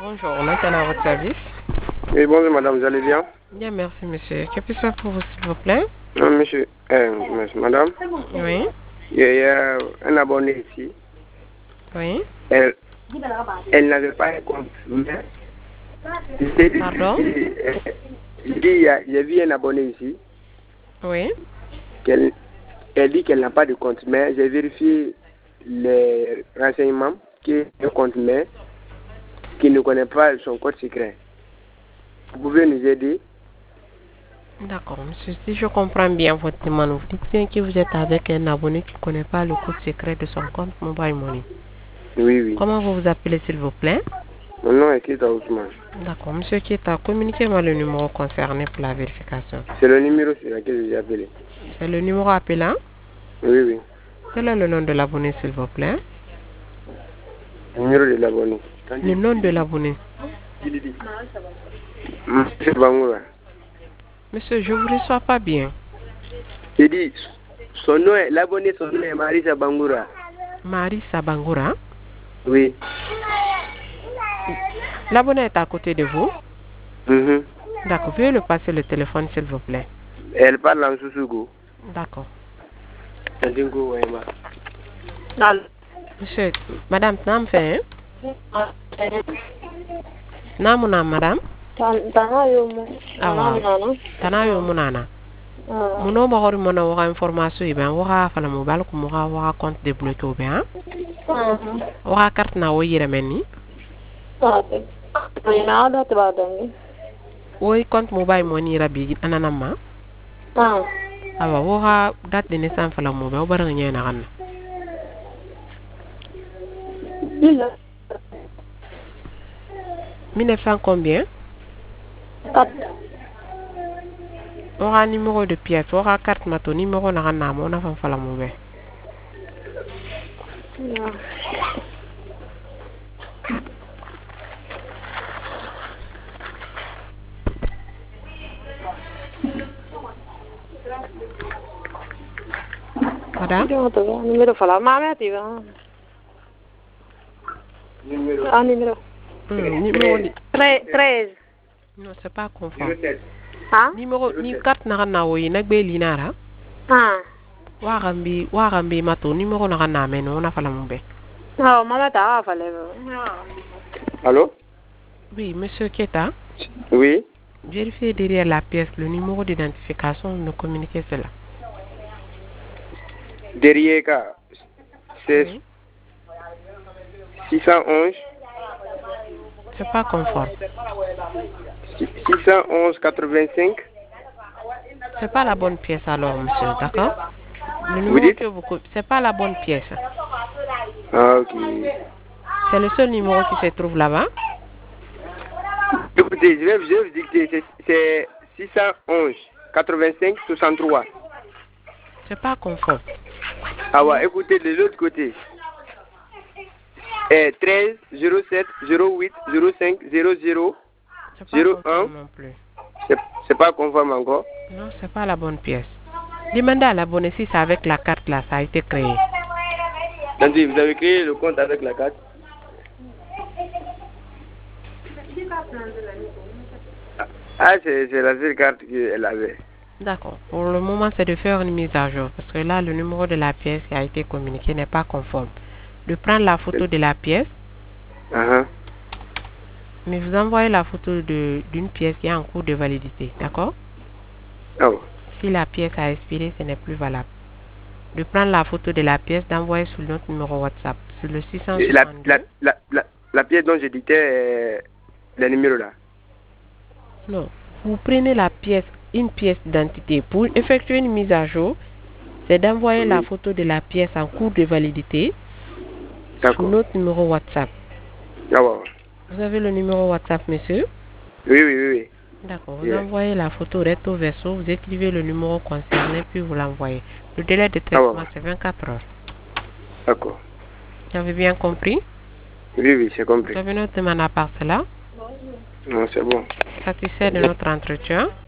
Bonjour, on est à votre service. Oui, bonjour madame, vous allez bien? Bien, merci monsieur. Que puis-je faire pour vous, s'il vous plaît? Non, monsieur, madame, Oui. il y a un abonné ici. Oui. Elle n'avait pas un compte. Pardon? Il y a vu un abonné ici. Oui. Elle dit qu'elle n'a pas de compte, mais j'ai vérifié les renseignements qui est un compte, mais qui ne connaît pas son code secret. Vous pouvez nous aider? D'accord, monsieur. Si je comprends bien votre demande, vous dites bien que vous êtes avec un abonné qui ne connaît pas le code secret de son compte Mobile Money. Oui, oui. Comment vous vous appelez, s'il vous plaît? Mon nom est Kita Ousmane. D'accord, monsieur Kita, communiquez-moi le numéro concerné pour la vérification. C'est le numéro sur lequel j'ai appelé. C'est le numéro appelant? Oui, oui. Quel est le nom de l'abonné, s'il vous plaît? Le numéro de l'abonné. Le nom de l'abonné. Monsieur Bangoura. Monsieur, je ne vous reçois pas bien. J'ai dit, son nom est, l'abonné, son nom est Marisa Bangoura. Marisa Bangoura. Oui. L'abonné est à côté de vous? Mhm. D'accord, veuillez le passer le téléphone, s'il vous plaît. Elle parle en Susugo. D'accord. Ndingo Wema. Monsieur, madame, nam fait, namuna madame? Awa, tanayo munana. Muno bagori mona waka information iben waka fala mobile ko waka compte débloqué ou bien? Waka carte na wo yire menni? Oui, compte mobile money rabi ananama? Awa, waka date de naissance fala mobile barang nyena kan. 1900 combien? Aura numéro de pièce, aura carte mato, numéro na kan on a fan fala mobile. Madame? Numéro fala mama tiva. Numéro. Numéro 13. Non, c'est pas conforme. Hein? Numéro ni carte na kan oui nak be linara. Warambi mato numéro na kan men on a fala mobile. Oh, mama ta fala. Allô? Oui, monsieur Keta. Oui. Vérifiez derrière la pièce le numéro d'identification, nous communiquez cela. Derrière, c'est Oui. 611. C'est pas conforme. 611 85. C'est pas la bonne pièce alors, monsieur, d'accord? Le Vous numéro dites? que vous c'est pas la bonne pièce. Ah, ok. C'est le seul numéro qui se trouve là-bas. Écoutez, je vais vous dicter. C'est 611 85 63. C'est pas conforme. Ah ouais, écoutez, de l'autre côté. 13 07 08 05 00 C'est pas 01. conforme non plus. C'est pas conforme encore. Non, c'est pas la bonne pièce. Demandez à l'abonné si c'est avec la carte là, ça a été créé. Attendez, vous avez créé le compte avec la carte? Ah, c'est la seule carte qu'elle avait. D'accord. Pour le moment, c'est de faire une mise à jour. Parce que là, le numéro de la pièce qui a été communiqué n'est pas conforme. De prendre la photo de la pièce, mais vous envoyez la photo d'une pièce qui est en cours de validité. D'accord? Oh. Si la pièce a expiré, ce n'est plus valable. De prendre la photo de la pièce, d'envoyer sur notre numéro WhatsApp. Sur le 662. La pièce dont je dictais le numéro là. Non. Vous prenez la pièce, une pièce d'identité. Pour effectuer une mise à jour, c'est d'envoyer la photo de la pièce en cours de validité sur notre numéro WhatsApp. Ah ouais. Vous avez le numéro WhatsApp, monsieur? Oui. D'accord. Vous envoyez la photo recto verso, vous écrivez le numéro concerné, puis vous l'envoyez. Le délai de traitement, c'est 24 heures. D'accord. Vous avez bien compris? Oui, j'ai compris. Vous avez notre demande à part cela? Non, c'est bon. Satisfait de notre entretien?